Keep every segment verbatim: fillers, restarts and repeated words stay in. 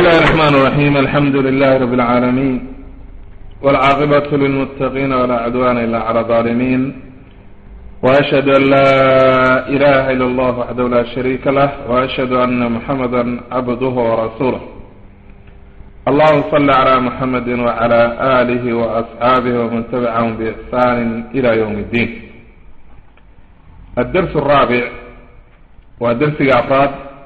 الله الرحمن الرحيم الحمد لله رب العالمين والعاقبة للمتقين ولا عدوان إلا على الظالمين وأشهد أن لا إله إلا الله وحده لا شريك له وأشهد أن محمدا عبده ورسوله اللهم صل على محمد وعلى آله وأصحابه ومن تبعهم بإحسان إلى يوم الدين. الدرس الرابع ودرس أفراد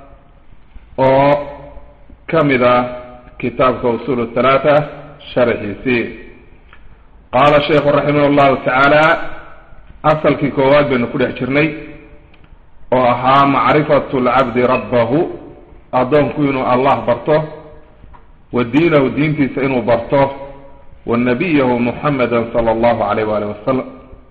وكمذا كتاب أصول الثلاثة شرحي سي. قال الشيخ رحمه الله تعالى أصل كيكوات بين كل حجرني وها معرفة العبد ربه أظن كينو الله برته ودينه ودينتي سينو برته والنبيه محمدا صلى الله عليه وآله وسلم.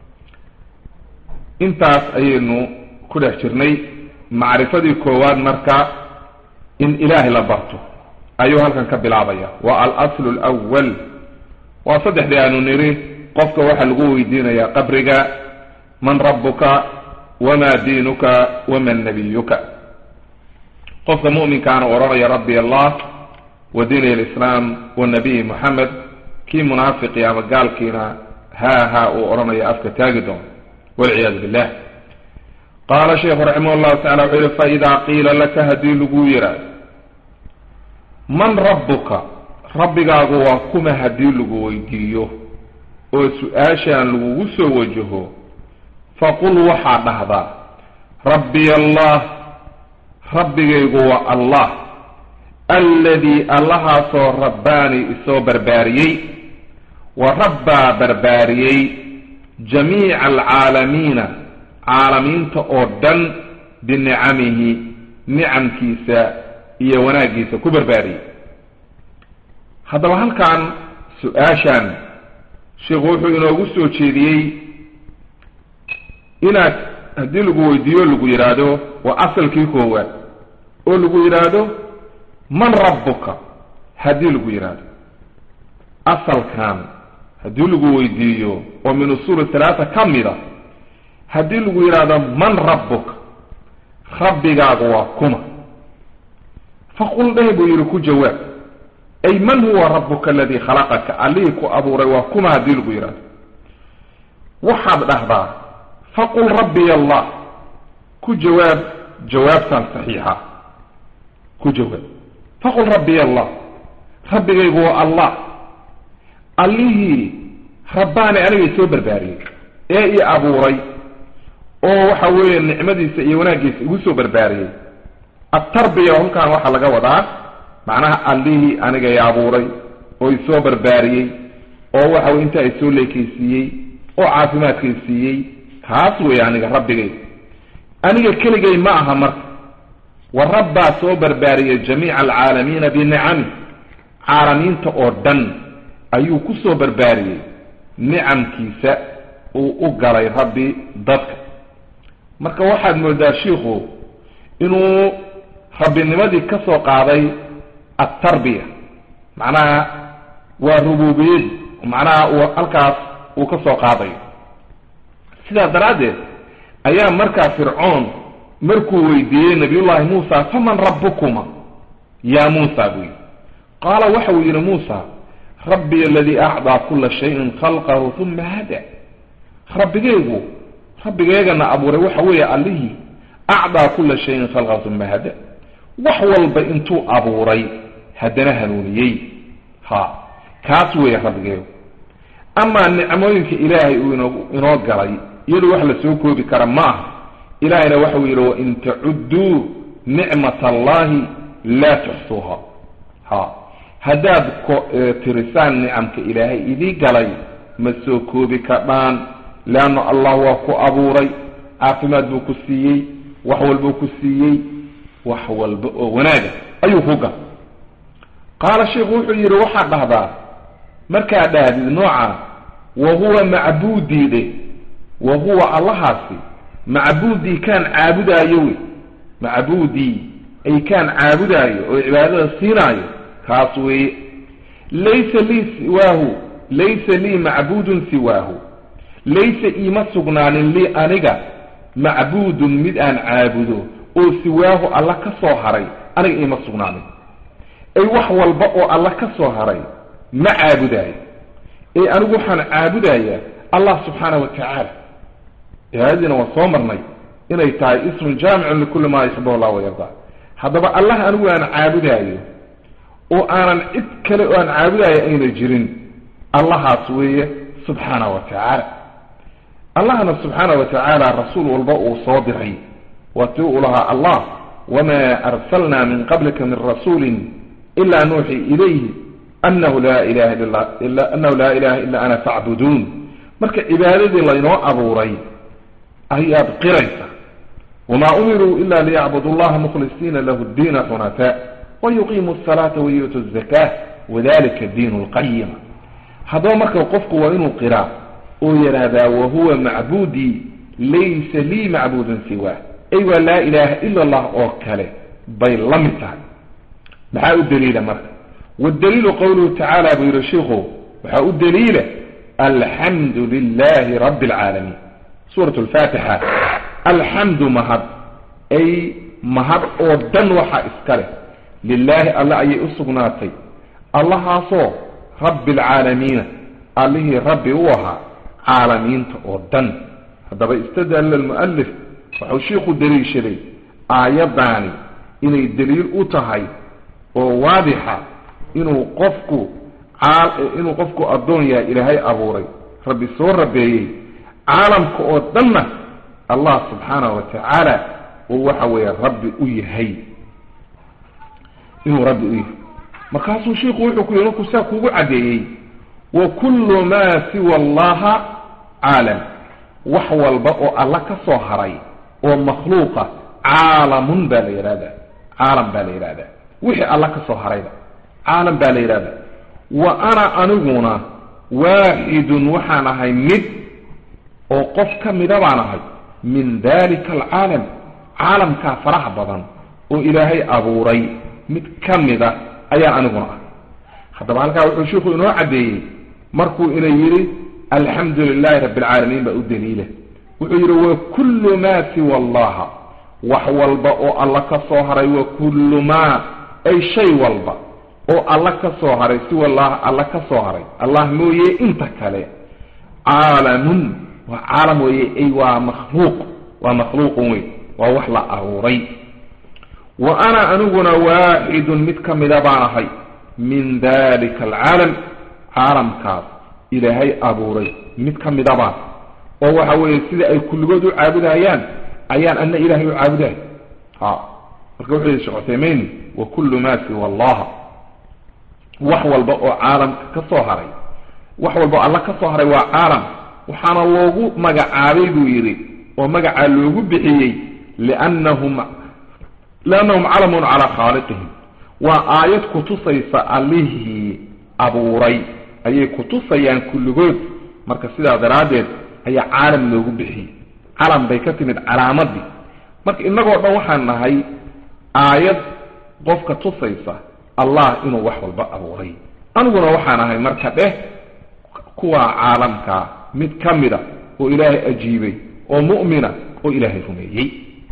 انتاس أينو كل حجرني معرفة كوات مركا إن إله لبرته أيها كان كبلابيا والأصل الأول وصدح لأنه نري قفك وحلقوه دين يا قبرك من ربك وما دينك ومن نبيك. قفك مؤمن كان ورغي ربي الله ودين الإسلام والنبي محمد كي منافق يا مقال كينا ها ها ورمي أفك تاجدون والعياذ بالله. قال الشيخ رحمه الله تعالى فإذا قيل لك هدي لقويرا من ربك ربك هو كما هدي لقويديه وسؤاشا لقوسو وجهه فقل وحد هذا ربي الله ربك هو الله الذي الله صو رباني صو برباريي وربى برباريي جميع العالمين عالمين تأردن بنعمه نعم كيسا إيا وناقيسا كبر باري. هذا وهل كان سؤاشان شغوحو إنو أغسو تشيديي إناك هدي لغو يديو لغو يرادو وأصل كيكوه ولغو يرادو من ربك هدي لغو يرادو أصل كان هدي لغو يديو ومن الصورة ثلاثة كاملة هدي لغو يرادو من ربك ربك أغواكما فقل ده بيركو جواب أي من هو ربك الذي خلقك عليك أبو رواكما هدي لغو يرادو وحاب لهذا فقل ربي الله كو جواب جواب صحيحة كو جواب فقل ربي الله ربك هو الله عليه رباني أنا يسوبر باريك إيه أبو ري oo waxa weeye nicmadiisa iyo wanaagiisa ugu soo barbaariyay at-tarbiya hum kaan waxa laga wadaa macnaha allihii aniga yaa abuuray oo i soo barbaariyay oo waxa uu inta ay soo leekaysiiyay oo caafimaadkiisiyay taas weey aniga rabbigay aniga keligay ma aha marka wa rabba soo barbaariyay jamiica al-caalamiin bi ni'ami caalamiinta oo dhan ayuu ku soo barbaariyay ni'amkiisa oo u galay rabbi dadka. marka waxaad moodaa sheekhu inuu rabbinimadii ka soo qaaday at-tarbiya macnaha waa rububiyad macnaha uu halkaas uu ka soo qaaday. sidaa daraadeed ayaa markaa fircoon markuu weydiiyey nabiyullaahi muusa faman rabbukuma yaa muusa buy qaala waxa uu yidhi muusa rabbi alladii acdaa kulla shayin khalqahu thumma hada rabbigaygu rabbigeegana abuuray waxa weeye allihii acdaa kulla shayin khalqa thumma hada wax walba intuu abuuray haddana hanuuniyey ha kaas weeye rabbigeegu. amaa nicmooyinka ilaahay uu inoo galay iyadoo wax la soo koobi kara ma aha. ilaahayna waxa uu yidhi wain tacudduu nicmata allahi laa tuxsuuha ha haddaad tirisaan nicamka ilaahay idii galay ma soo koobi kardhaan لأنه الله وكو أبوري عافمات بو كسيي وحول بو كسيي وحول بو وناجة أيو فوقا. قال الشيخ وحير وحد هذا مركا هذا نوعا وهو معبودي ده وهو الله هاسي معبودي كان عابدا يوي معبودي أي كان عابدا يوي وعبادة الصيناي كاسوي ليس لي سواه ليس لي معبود سواه ليس إيما سغنان لي أنيقا معبود مد أن عابده أو سواه الله كصوحري أنيقا إيما سغنان ay wax walba oo alla ka soo haray ma caabudayo ee anigu waxaan caabudayaa allah subxaanahu wa tacaala haadina waa soo marnay inay tahay ismun jaamicun likulli maa yuxibuhu allah wayardaa haddaba allah anigu aan caabudayo oo aanan cid kale oo aan caabudayo ayna jirin allahaas weeye subxaanahu wa tacaala allahna subxaanahu wa tacaala rasuul walba uu soo diray waatii uu lahaa allah wamaa arsalnaa min qablika min rasuulin ilaa nuuxi ilayhi annahu laa ilaha illa annahu laa ilaha illa ana facbuduun marka cibaadadii laynoo abuuray ayaad qiraysa wamaa umiruu ila liyacbudu allaha mukhlisiina lahu ddiina xunafaa wayuqiimu asalaata wayu'tu azakaa wadalika diinu lqayima haddaba marka qofku waa inuu qiraa oo yidhaahdaa wahuwa macbuudii laysa lii macbuudun siwaa ay waa laa ilaaha ila allah oo kale bay la mid tahay maxaa u daliila marka waddaliilu qawluhu tacaala buu yidhi shiikhu waxaa u daliila alxamdu lilahi rabbi alcaalamiin suurat alfaatixa alxamdu mahad ay mahad oo dhan waxaa iska leh lilaahi alle ayay u sugnaatay allahaasoo rabbi alcaalamiina allihii rabbi u ahaa caalamiinta oo dhan haddaba istadalla almu'alif wuxuu shiikhu daliishaday aayaddaani inay daliil u tahay oo waadixa inuu qofku inuu qofku addoon yahay ilaahay abuuray rabbi soo rabeeyey caalamka oo dhanna allah subxaanahu wa tacaala uu waxa weeye rabbi u yahay inuu rabbi u yahay markaasuu shiikhu wuxuu ku yidhi markuu saa kuugu caddeeyey wa kullu maa siwa allaha caalam wax walba oo alla ka soo haray oo makhluuqa caalamun baa la yidhahdaa caalam baa la yidhahdaa wixii alla ka soo harayba caalam baa la yidhahdaa wa ana aniguna waaxidun waxaan ahay mid oo qof ka mida baan ahay min dalika alcaalam caalamkaa faraha badan oo ilaahay abuuray mid ka mida ayaan aniguna ah haddaba halkaa wuxuu shiikhu inoo caddeeyey markuu ina yidhi alxamdu lilahi rabbi alcaalamiin baa u daliila wuxuu yidhi wa kullu maa siwa allaha wax walba oo alla ka soo haray wa kullu maa ay shay walba oo alla ka soo haray siwa allaha alla ka soo haray allah mooye inta kale caalamun waa caalam weeye ay waa makhluuq waa makhluuqun wey waa wax la abuuray wa ana aniguna waaxidun mid ka mida baan ahay min dalika alcaalam caalamkaas ilaahay abuuray mid ka mida baan oo waxa weeye sida ay kulligood u caabudayaan ayaan anna ilaahay u caabudahay ha marka wuxuu yidhi sheekh Uthaymeen wa kullu maa siwa allaha wax walba oo caalamka ka soo haray wax walba alla ka soo haray waa caalam waxaana loogu magacaabay buu yidhi oo magacaa loogu bixiyey liannahum liannahum calamun calaa khaaliqihim waa aayad kutusaysa allihii abuuray ayay kutusayaan kulligood marka sidaa daraaddeed ayaa caalam loogu bixiyey calam bay ka timid calaamadii marka innagoo dhan waxaan nahay aayad qofka tusaysa allah inuu wax walba abuuray aniguna waxaan ahay marka dheh kuwa caalamka mid ka mida oo ilaahay ajiibay oo mu'mina oo ilaahay rumeeyey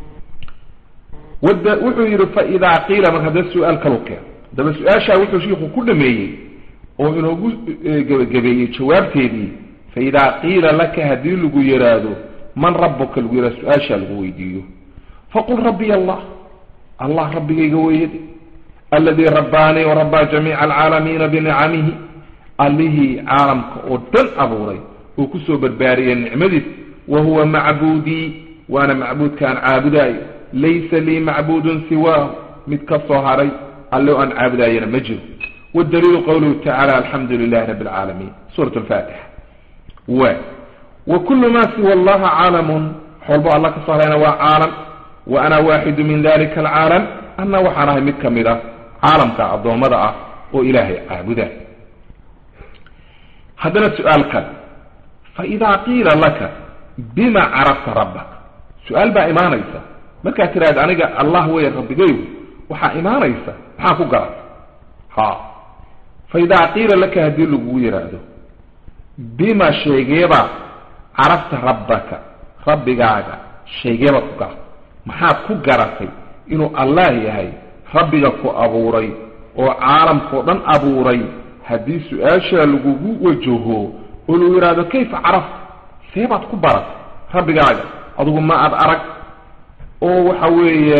wada wuxuu yidhi fa idaa qiila marka hadda su-aal kalu keen haddaba su-aashaa wuxuu shiiku ku dhameeyey oo inoogu gebagabeeyey jawaabteedii fa idaa qiila laka haddii lagu yidhaahdo man rabbuka lagu yidhahdo su-aashaa lagu weydiiyo faqul rabbiy allah allah rabbigayga weeyade alladii rabbaanii warabbaa jamiica alcaalamiina binicamihi allihii caalamka oo dhan abuuray oo ku soo barbaariyay nicmadiis wa huwa macbuudii waana macbuudkaan caabudaayo laysa lii macbuudun siwaahu mid ka soo haray alloo aan caabudaayana ma jiro waddaliilu qawluhu tacaala alxamdu lilahi rabbi alcaalamiin suurat alfaatixa wa wa kullu maa siwa allaha caalamun wax walbo alla ka soo harayna waa caalam wa ana waaxidu min dalika alcaalam anna waxaan ahay mid ka mid ah caalamka addoommada ah oo ilaahay caabuda haddana su-aal kale fa idaa qiila laka bima carafta rabbaka su-aal baa imaanaysa markaad tiraahdo aniga allah weeye rabbigaygu waxaa imaanaysa maxaa ku garata ha fa idaa qiila laka haddii lagugu yidhaahdo bima sheegeeba carafta rabbaka rabbigaaga sheegeeba ku garata maxaad ku garatay inuu allah yahay rabbiga ku abuuray وعالم قدن أبوري هدي سؤاشا لقوه وجهه قلوا يرادوا كيف عرف سيبات كبارك ربي قاعد أضو ما أرك أو حوي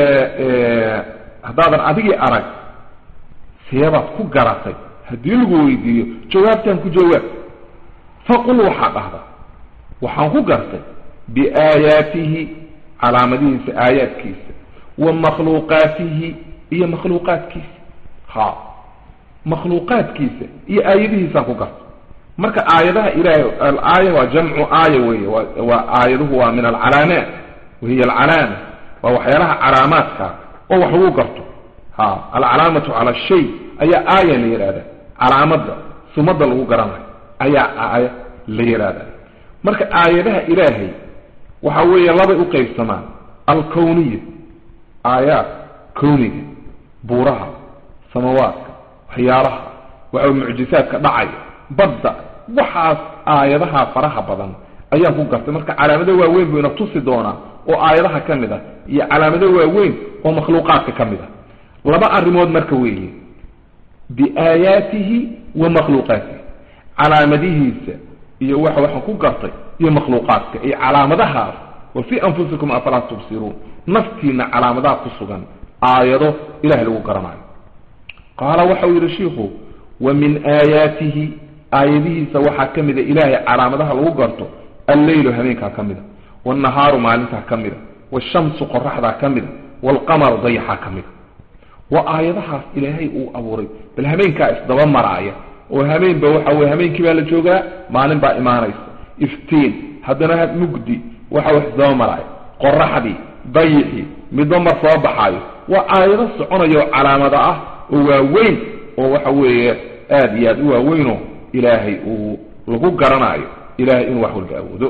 هذا أدي أرك سيبات كبارك هدي لقوه يدي جواب تنكو جواب فقلوا حق هذا وحنكو قرتي بآياته على مدينة آيات كيس ومخلوقاته هي مخلوقات كيس ها مخلوقات كيس هي آياته ساكو مركا آياتها إلهي الآية وجمع آية وآياته هو من العلامات وهي العلامة ووحيالها علاماتها ووحوه قرته ها العلامة على الشيء أي آية ليرادة علامة سمد له قرامة أي آية ليرادة مركا آياتها إلهي وحوية لبي أقيب سمان الكونية آيات كونية بورها سموات خيارها وعو معجزات كدعي بدأ وحاس آياتها فرها بضان أيها فوقفت مركا علامة واوين بينا تصدونا وآياتها كامدة هي علامة واوين ومخلوقات كامدة لبا الرمود مركوية بآياته ومخلوقاته علامته هي وحا وحا فوقفتي هي مخلوقاتك أي علامتها وفي أنفسكم أفلا تبصرون نفتينا علامتها قصوغا آياته إله لو كرمان قال وحوير الشيخ ومن آياته آياته سوحا كمدا إلهي علامتها لو قرته الليل همينكا كمدا والنهار مالنكا كمدا والشمس قرحها كمدا والقمر ضيحا كمدا وآياتها إلهي أو أبوري بالهمينكا إصدوان مرايا وهمين بوحا وهمين كبال الجوغا مالن با إيمانيس iftiin haddana had mugdi waxa wax soo maray qorraxdi bayxi midba soo baxayo waa aayado soconayo calaamada ah oo waaweyn oo waxa weeye aad iyo aad u waaweyn oo ilaahay uu lagu garanayo ilaahay in wax walba awoodo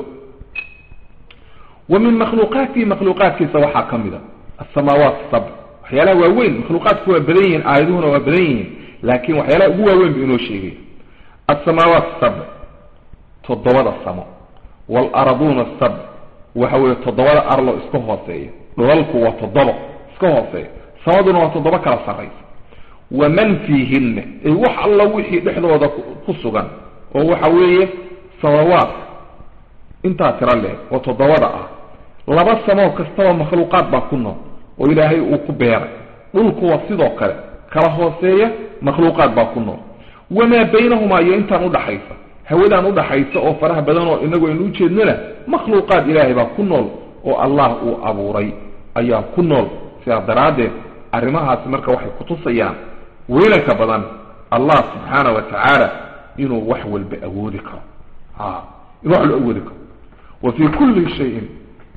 ومن مخلوقاتي مخلوقاتي سواحا كاملة السماوات السبع وحيالا واوين مخلوقات كوا بدين آيدون وبدين لكن وحيالا واوين بإنو شيء السماوات السبع تضوال السماء والأرضون السبع وحوي تضوال أرض اسكوها سيء لذلك وتضوال اسكوها سيء سمادنا وتضوال كلا سريس ومن فيهن وح الله وحي نحن وذا قصوغا وهو حوي سماوات انت ترى له وتضوال لبا السماء كستوى مخلوقات باكونا وإلهي وكبير لذلك وصيدو كلا كلا هو سيء مخلوقات باكونا وما بينهما ينتنو دحيفة هودان udhaxaysa oo faraha badan oo inagu aynu jeednana makhluuqaad ilaahay baa ku nool oo Allah uu abuuray ayaa ku nool sida daraade arimahaas marka waxay ku tusayaan weelka badan Allah subhanahu wa ta'ala inuu wax walba awoodi karo ha inuu wax awoodi karo wa fi kulli shay'in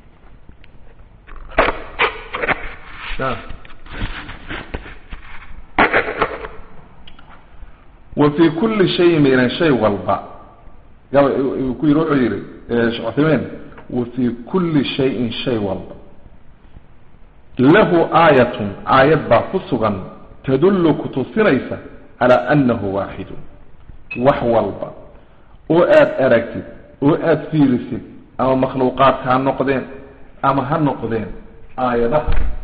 وفي كل شيء من شيء والباء يقول يروح يري شعثمان وفي كل شيء شيء والله له آية آية باقصغا تدل كتسريسة على أنه واحد وحو الله وآد أركتب وآد فيرسد أما مخلوقات هالنقدين أما هالنقدين آية ده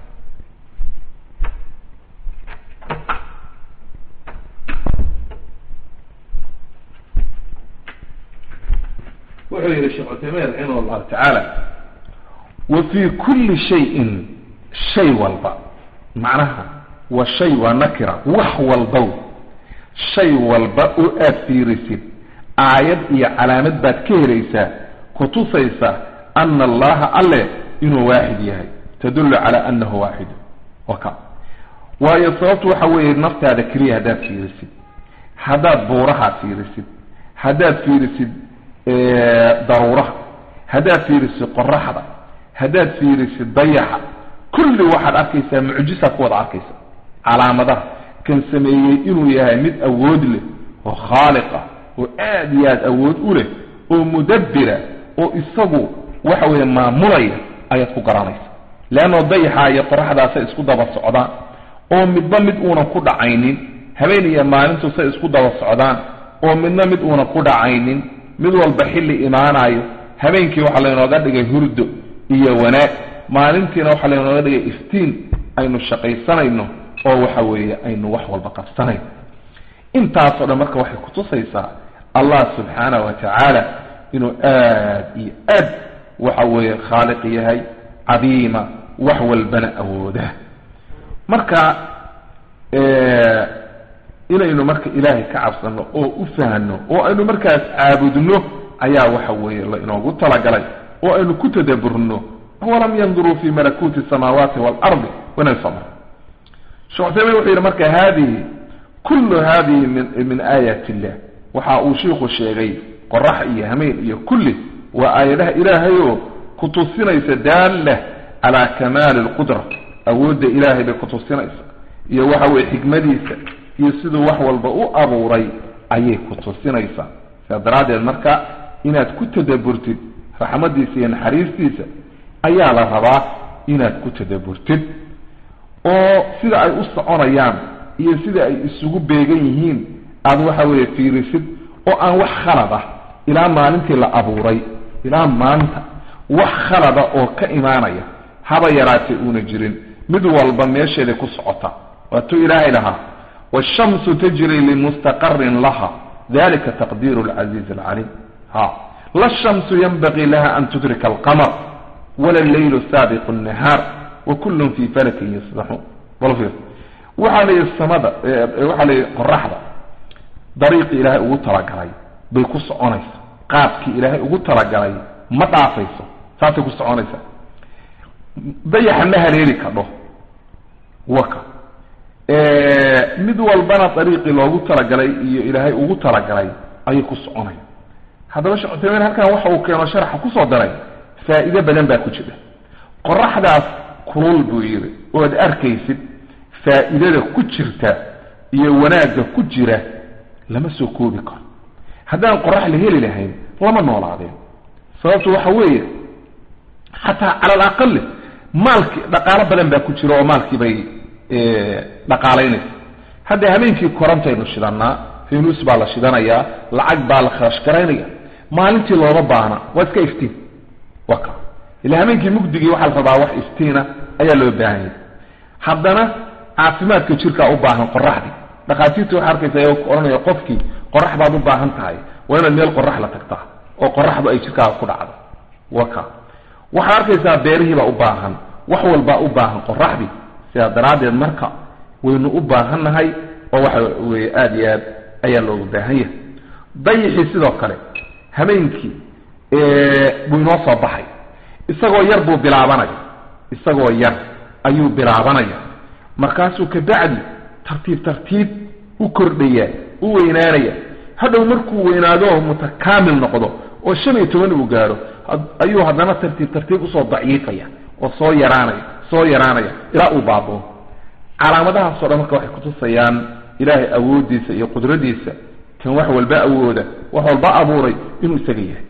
وحير الشيخ عثمان رحمه الله تعالى وفي كل شيء شيء والباء معناها والشيء ونكرة وحو الضوء شيء والباء أثير سيد آيات هي علامة بات كيريسا كتوسيسا أن الله الله إنه واحد يهي تدل على أنه واحد وكا ويصوت وحوي النفط هذا كريه هذا في رسيد هذا بورها في رسيد هذا في رسيد ضرورة هذا فيرس قرحة هذا فيرس ضيحة كل واحد أكيسا معجزة وضع أكيسا على مدى كان سميه إنه يهمد أود له وخالقة وآديات أود له ومدبرة وإصابه وحوه ما مرية آيات فقرانيس لأنه ضيحة يقرح هذا سيسكد بالصعدان ومدبمد أونا قد عينين همين يمانين سيسكد بالصعدان ومدبمد أونا قد عينين mid walba xilli imaanayo habeenkii waxa la inooga dhigay hurdo iyo wanaag maalintiina waxa la inooga dhigay iftiin aynu shaqaysanayno oo waxa weeye aynu wax walba qabsanayn intaasoo dhan marka waxay kutusaysaa allah subxaanahu wa tacaala inuu aad iyo aad waxa weeye khaaliq yahay cadiima wax walbana awooda marka inaynu marka ilaahay ka cabsano oo u fahanno oo aynu markaas caabudno ayaa waxa weeye la inoogu talagalay oo aynu ku tadabburno walam yanduruu fi malakuuti samaawaati waalardi wanasama shuctaymin wuxuu yidhi marka haadihi kullu haadihi min min aayaati illah waxa uu shiikhu sheegay qorax iyo hameen iyo kulli waa aayadaha ilaahay oo ku tusinaysa daalla calaa kamaali alqudra awoodda ilaahay bay ku tusinaysa iyo waxa weeye xikmadiisa iyo siduu wax walba u abuuray ayay ku tusinaysaa sidaa daraaddeed marka inaad ku tadabburtid raxmadiisa iyo naxariistiisa ayaa la rabaa inaad ku tadabburtid oo sida ay u soconayaan iyo sida ay isugu beegan yihiin aad waxa weeye fiirisid oo aan wax khalad ah ilaa maalintii la abuuray ilaa maanta wax khalada oo ka imaanaya haba yaraatee uuna jirin mid walba meesheeda ku socota waatuu ilaahay lahaa washamsu tajri limustaqarin laha dalika taqdiiru alcaziiz alcalim ha la shamsu yanbagii laha an tudrika alqamar wala alleylu saabiqu annahaar wakullun fii falakin yasbaxuun balfiir waxaa layihi samada waxaa layihi qoraxda dariiqii ilaahay ugu talagalay bay ku soconaysa qaabkii ilaahay ugu talagalay ma dhaafayso saasay ku soconaysa dayaxa ma haleeli kadho waka mid walbana dariiqii loogu talagalay iyo ilaahay ugu talagalay ayay ku soconaya haddaba sheekh Uthaymeen halkan waxa uu keeno sharxa ku soo daray faa'iido badan baa ku jira qoraxdaas kulul buu yiri oo aad arkaysid faa'iidada ku jirta iyo wanaagga ku jira lama soo koobi karo haddaan qorax la heli lahayn lama noolaadeen sababtu waxa weeye xataa cala alaqal maalki dhaqaale badan baa ku jira oo maalkii bay dhaqaalaynaysa hadda habeenkii korantaynu shidanaa fiinus baa la shidanayaa lacag baa la kharash garaynaya maalintii looma baahna waa iska iftiin waka ilaa habeenkii mugdigii waxaa la rabaa wax iftiina ayaa loo baahan yahay haddana caafimaadka jirkaa u baahan qoraxdii dhaqaatiirta waxaa arkaysa ayagoo oranaya qofkii qorax baad u baahan tahay waa inaad meel qorax la tagtaa oo qoraxdu ay jirkaaga ku dhacdo waka waxaa arkaysaa beerihii baa u baahan wax walbaa u baahan qoraxdii sidaa daraaddeed marka waynu u baahannahay oo waxa weeye aada iyo aad ayaa loogu baahan yahay dayixii sidoo kale habeenkii buu inoo soo baxay isagoo yar buu bilaabanaya isagoo yar ayuu bilaabanaya markaasuu kabacdi tartiib tartiib u kordhaya u weynaanaya hadhow markuu weynaado mutakaamil noqdo oo shan iyo toban uu gaaro ayuu haddana tartiib tartiib usoo daciifaya oo soo yaraanaya soo yaraanaya ilaa uu baaboo calaamadahaasoo dhan marka waxay kutusayaan ilaahay awoodiisa iyo qudradiisa kan wax walba awooda wax walba abuuray inuu isaga yahay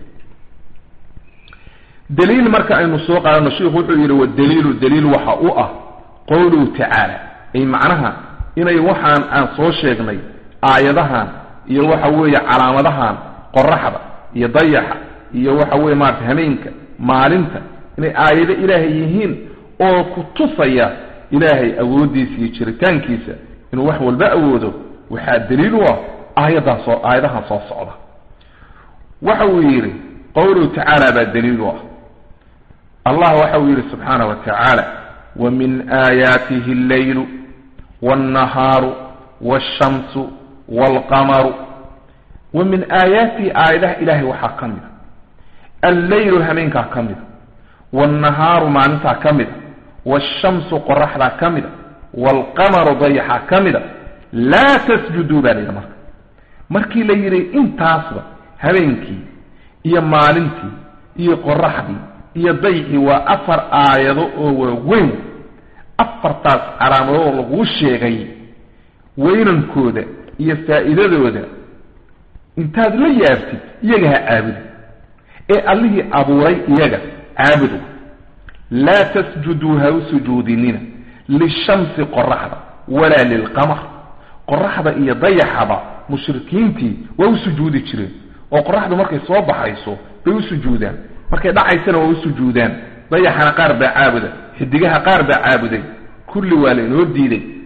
daliil marka aynu soo qaadano sheekhu wuxuu yidhi wadaliilu daliil waxa u ah qowluhu tacaala ay macnaha inay waxaan aan soo sheegnay aayadahan iyo waxa weeye calaamadahan qoraxda iyo dayaxa iyo waxa weeye maarta habeenka maalinta inay aayado ilaahay yihiin oo ku tusaya ilaahay awoodiisa iyo jiritaankiisa inuu wax walba awoodo waxaa daliil u ah aayadahan soo aayadahan soo socda waxa uu yidhi qowluhu tacaala baa daliil u ah allah waxa uu yidhi subxaanahu wa tacaala ومن آياته الليل والنهار والشمس والقمر ومن آياته آياته إلهي وحاكمه الليل همينك كامل والنهار معناتها كامل والشمس قرحها كامل والقمر ضيحها كامل لا تسجدوا بالي مرك مركي ليري انت اصبر همينكي يا مالنتي يا قرحدي يا ضيحي وافر آيادو وين afar taas calaamado lagu sheegay weynankooda iyo faa'iidadooda intaad la yaabtid iyaga ha caabud ee allihii abuuray iyaga caabudu la tasjudu ha sujudinina lishamsi qorraxda wala lilqamar qorraxda iyo dayaxaba mushrikiintii waa u sujuudi jireen oo qorraxdu markay soo baxayso bay u sujuudaan markay dhacaysana waa u sujuudaan dayaxana qaar baa caabuda xidigaha qaar baa caabuday kulli waa la inoo diiday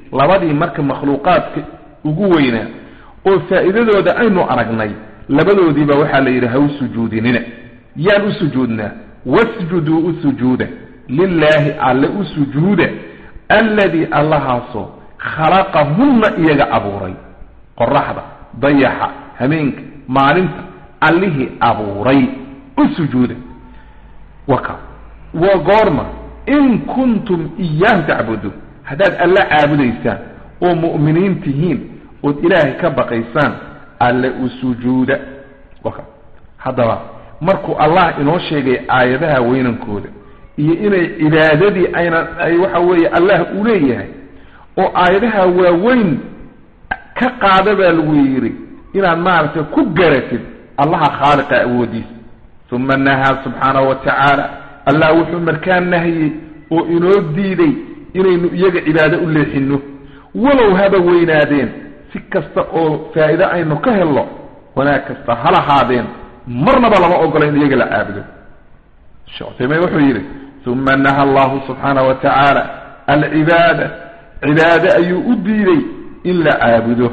labadii marka makhluuqaadka ugu weynaa oo faa'iidadooda aynu aragnay labadoodiiba waxaa la yidhi ha u sujuudinina yaan u sujuudnaa wasjuduu u sujuuda lilaahi alle u sujuuda alladii allahaasoo khalaqahunna iyaga abuuray qoraxda dayaxa habeenka maalinta allihii abuuray u sujuuda waka wa goorma in kuntum iyaahu tacbuduun haddaad alle caabudaysaan oo mu'miniin tihiin ood ilaahay ka baqaysaan alle u sujuuda waka haddaba markuu allah inoo sheegay aayadaha weynankooda iyo inay cibaadadii ayna ay waxa weeye allah u leeyahay oo aayadaha waaweyn ka qaada baa lagu yidhi inaad maaragtay ku garatid allaha khaaliqa awoodiisa uma nahaa subxaanahu wa tacaala allah wuxuu markaa nahiyey oo inoo diiday inaynu iyaga cibaado u leexinno walow haba weynaadeen si kasta oo faa'iido aynu ka helno wanaag kasta ha lahaadeen marnaba lama ogola in iyaga la caabudo sheekh Uthaymeen wuxuu yidhi uma naha allahu subxaanahu wa tacaala alcibaada cibaade ayuu u diiday in la caabudo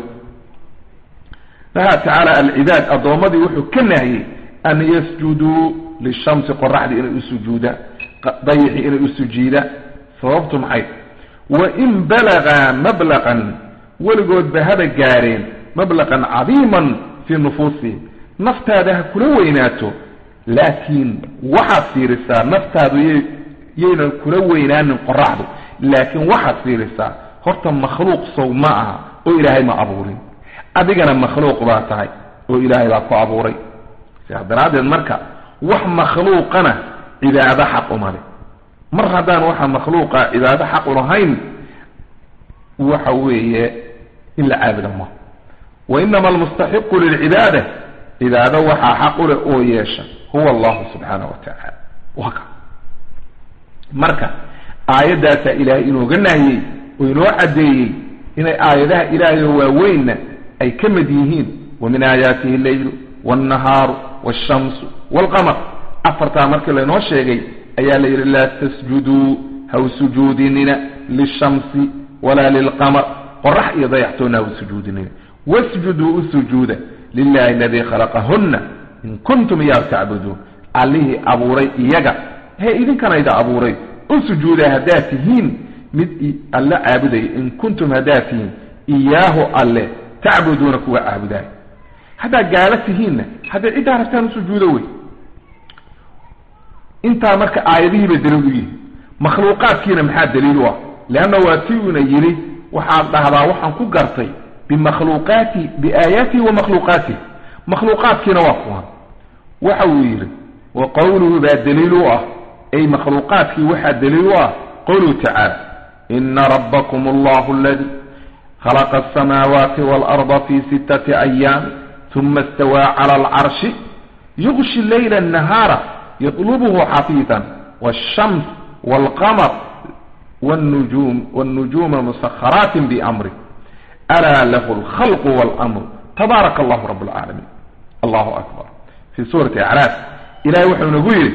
naha tacaala alcibaad addoommadii wuxuu ka nahiyey an yasjuduu lishamsi qoraxdii inay u sujuudaan dayixii inay u sujiidaan sababtu maxay wain balagaa mablaqan weligoodba haba gaareen mablaqan cadiiman fii nufuusihim naftaada ha kula weynaato laakiin waxaad fiirisaa naftaadu y yaynan kula weynaanin qoraxdu laakiin waxaad fiirisaa horta makhluuq sow ma aha oo ilaahay ma abuurin adigana makhluuq baa tahay oo ilaahay baa ku abuuray sidaas daraaddeed marka wax makhluuqana cibaado xaq uma leh mar haddaan waxa makhluuqa cibaado xaq u lahayn waxa weeye in la caabudo ma wainama almustaxiqu lilcibaada cibaado waxaa xaq u leh oo yeesha huwa allahu subxaanahu wa tacaala waka marka aayaddaasaa ilaahay inooga nahiyey oo inoo caddeeyey inay aayadaha ilaahay oo waaweynna ay ka mid yihiin wa min aayaatihi alleylu waalnahaaru waashamsu waalqamar afartaa markii laynoo sheegay ayaa la yidhi laa tasjuduu haw sujuudinina lishamsi walaa lilqamar qorax iyo dayaxtoona haw sujuudinina wasjuduu u sujuuda lilahi aladii khalaqahunna in kuntum iyaahu tacbuduun allihii abuuray iyaga he idinkanayda abuuray u sujuuda haddaad tihiin mid alle caabudaya in kuntum haddaad tihiin iyaahu alle tacbuduuna kuwa caabudaaya haddaad gaalo tihiinna hadday ciddaa rabtaan u sujuudo wey intaa marka aayadihiiba daliil u yihi makhluuqaadkiina maxaa daliil u ah leanna waa tii uuna yidhi waxaad dhahdaa waxaan ku gartay bimakhluuqaati biaayaatihi wa makhluuqaatihi makhluuqaadkiina waa kuwan waxa uu yidhi wa qowluhu baa daliil u ah ay makhluuqaadkii waxaa daliil u ah qowluhu tacaala ina rabbakum allahu aladii khalaqa asamaawaati waalarda fi sittati ayaam uma istawaa cala alcarshi yughshi leyla annahaara yطلبه حثيثا والشمس والقمر والنجوم والنجوم مسخرات بأمره ألا له الخلق والأمر تبارك الله رب العالمين الله أكبر في سورة أعراف إلهي وحي نقول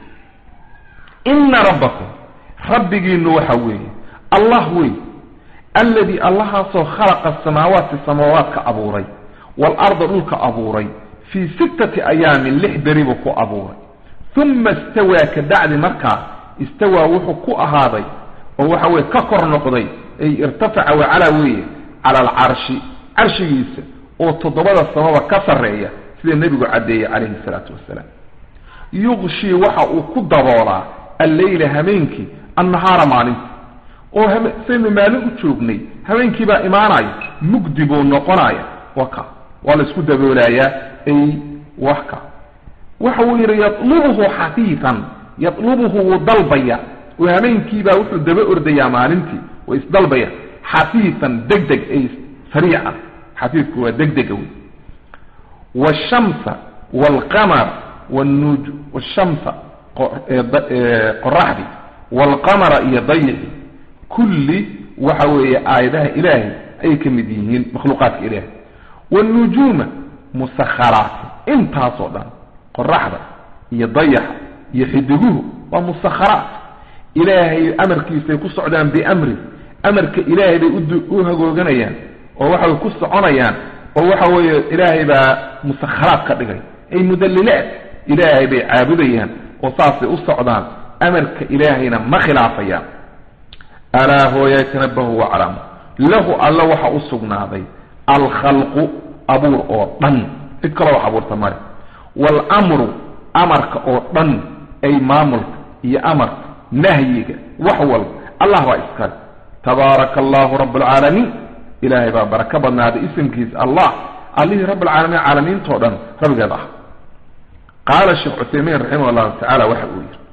إن ربكم ربي نوحوي الله وي الذي الله خلق السماوات السماوات كأبوري والأرض لك أبوري في ستة أيام اللح دريبك أبوري ثم استوى كدعد مركع استوى وحكو هذا وهو ككر نقضي اي ارتفع وعلى ويه على العرش عرش يسا وتضبط السماوات كسرية سيد النبي عدي عليه الصلاة والسلام يغشي وحا كدبولا الليل همينك النهار مالك وهم سيد مالك تشوبني همينك با إيماناي مكدب ونقناي وكا والاسكو دبولايا اي وحكا وحوير يطلبه حثيثا يطلبه ضلبيا وهمينكي با وحو دبا ارديا مالنتي واسدلبيا حثيثا دقدق اي سريعا حثيث هو دقدق والشمس والقمر والنجم والشمس قرحدي والقمر يضيع كل وحوي آياتها إلهي أي كمدينين مخلوقات إلهي والنجوم مسخرات انتهى صدام قرحدة يضيح يحدقوه ومسخرات إلهي أمر كيف يكون صعدان بأمره amarka ilaahay bay u hagooganayaan oo waxa ku soconayaan oo waxa weeye ilaahay baa musakharaad ka dhigay ay mudallilaat ilaahay bay caabudayaan oo saasay u socdaan amarka ilaahayna ma khilaafayaan alaa huwa yatanabahu waclam lahu alla waxa u sugnaaday alkhalqu abuur oo dhan cid kale wax abuurta male walamru amarka oo dhan ay maamulka iyo amarka nahyiga wax walba allah waa iskale tabaaraka allahu rabb alcaalamiin ilaahay baa baraka badnaaday ismkiisa allah allihii rabb alcaalamiin caalamiintoo dhan rabbigeed ah qaala sheekh cuthaymiin raximah allahu tacaala waxa uu yidhi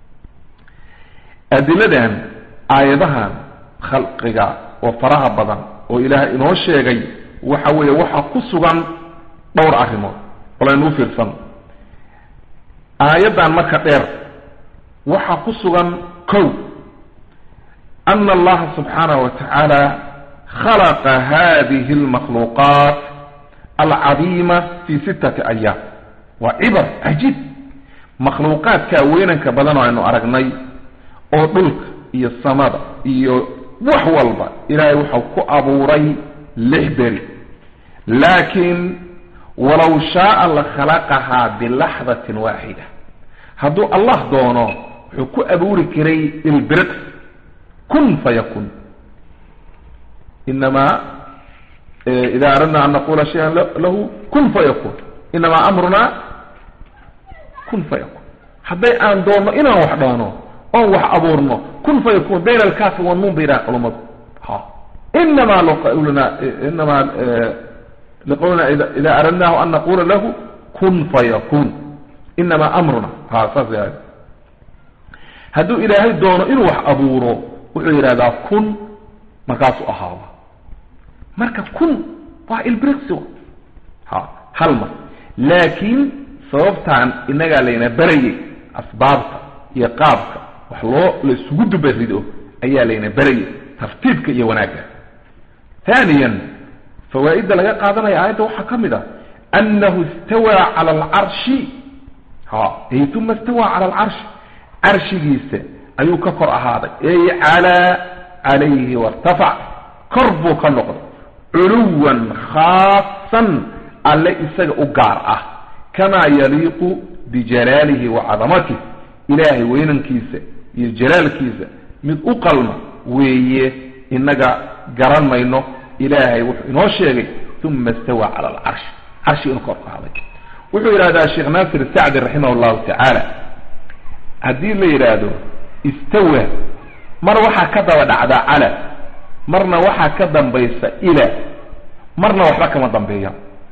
adiladan aayadahan khalqiga oo faraha badan oo ilaahay inoo sheegay waxa weeye waxaa ku sugan dhowr arrimood olaynu u fiirsan aayaddan marka dheer waxaa ku sugan kow ana allaha subxaanahu wa tacaala khalaqa hadihi almakhluuqaat alcadiima fi sittati ayaam waa cibar cajiib makhluuqaadkaa weynanka badan oo aynu aragnay oo dhulka iyo samada iyo wax walba ilaahay wuxuu ku abuuray lix beri laakiin walow shaaa la khalaqahaa bilaxdatin waaxida hadduu allah doono wuxuu ku abuuri karay ilbiriqs kun fayakun inamaa ida aradna an naqula shayan lahu kun fayakun inamaa amrunaa kun fayakun hadday aan doonno inaan wax dhaano oon wax abuurno kun fayakun bayna alkaafi wanuun bay yidhaha culammadu ha inamaa liqawlina inamaa liqawlina ida aradnahu an naqula lahu kun fayakun inamaa amruna ha saas yahay hadduu ilaahay doono inuu wax abuuro wuxuu yidhahdaa kun markaasuu ahaaba marka kun waa ilbriqsi ha hal mar laakiin sababtaan inagaa layna barayay asbaabta iyo qaabka wax loo la isugu dubarido ayaa layna barayay tartiibka iyo wanaagga ثانيا فوائد laga qaadanaya aayadda waxa kamid ah annahu istawa ala al-arsh ha ay thumma istawa ala al-arsh arshigiisa ayuu ka kor ahaaday ay ala alayhi wartafa korbu ka noqday uluwan khassan alla isaga u gaar ah kama yaliqu bi jalalihi wa azamatihi ilaahi weynankiisa iyo jalaalkiisa mid u qalma weeye inaga garan mayno ilaahay wuxuu inoo sheegay thumma istawa ala al-arsh arshi in kor qaaday wuxuu yiraahdaa sheekh Nasir Sa'di rahimahullah ta'ala hadii la yiraahdo istawa mar waxa ka daba dhacda ala marna waxa ka dambaysa ila marna waxba kama dambeeyo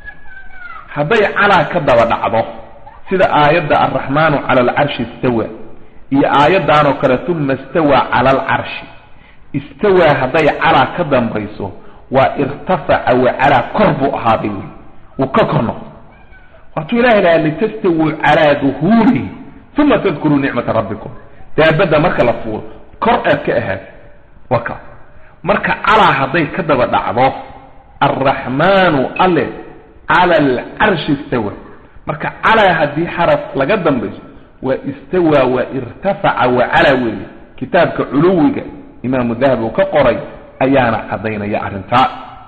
haday ala ka daba dhacdo sida aayadda ar-rahmanu ala al-arsh istawa iyo aayaddan oo kale thumma istawa ala al-arsh istawa haday ala ka dambayso wa irtafa'a wa ala korbu hadi wa kakorno wato ilaahay la litastawu ala dhuhuri thumma tadhkuru ni'mata rabbikum taabada marka la fuul kor aad ka ahaad waka marka ala haday ka daba dhacdo ar-rahmanu alle ala al-arsh istawa marka ala hadii xaraf laga dambayso wa istawa wa irtafa'a wa ala wa kitabka uluwiga imam dhahabi ka qoray ayaana cadaynaya arinta